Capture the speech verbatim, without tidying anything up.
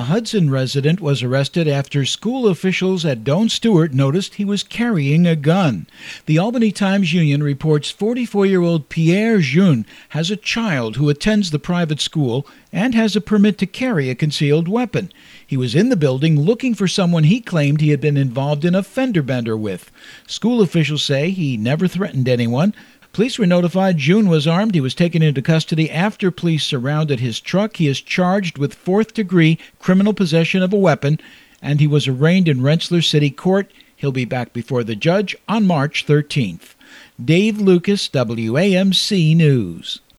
Hudson resident was arrested after school officials at Doane Stewart noticed he was carrying a gun. The Albany Times-Union reports forty-four-year-old Pierre Jeune has a child who attends the private school and has a permit to carry a concealed weapon. He was in the building looking for someone he claimed he had been involved in a fender bender with. School officials say he never threatened anyone. Police were notified Jeune was armed. He was taken into custody after police surrounded his truck. He is charged with fourth-degree criminal possession of a weapon, and he was arraigned in Rensselaer City Court. He'll be back before the judge on March thirteenth. Dave Lucas, W A M C News.